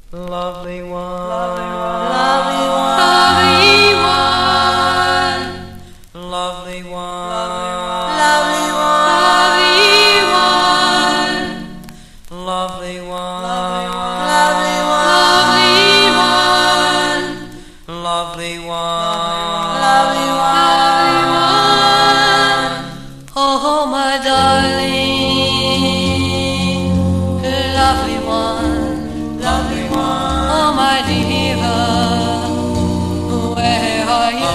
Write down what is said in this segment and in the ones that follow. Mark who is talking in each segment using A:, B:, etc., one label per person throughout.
A: lovely one,
B: lovely one,
A: lovely one, lovely one,
B: lovely one,
A: lovely one, lovely one,
B: lovely one. Oh, my darling, lovely one,
A: lovely one,
B: oh, my dear, where are you?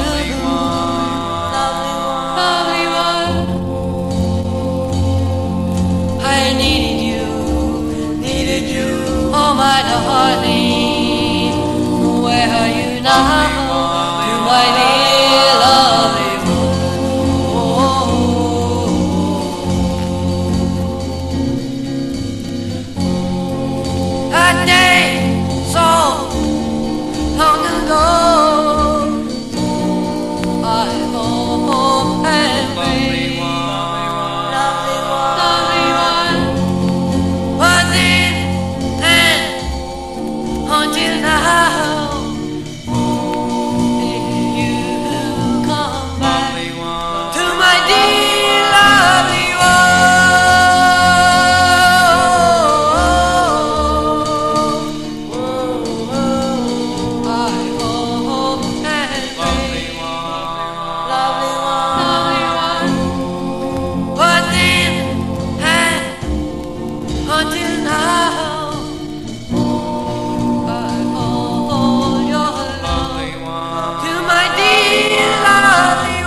B: Lovely one, I needed you, oh, my darling, where are you now? To my dear lovely one. A day so long ago, I hope and pray, lovely one, was it and until now, you come back to my dear lovely one. I hope and pray, lovely one, was it and until now, I hold your love to my dear lovely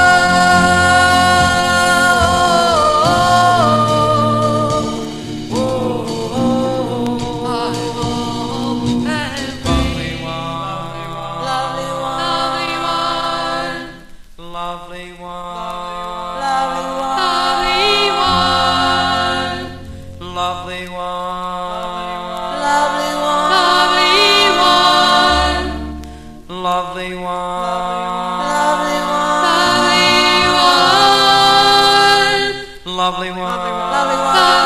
B: one. I hope and pray, lovely one,
A: lovely one,
B: lovely one,
A: lovely one,
B: lovely one,
A: lovely one, lovely one,
B: lovely one,
A: lovely one,
B: lovely one.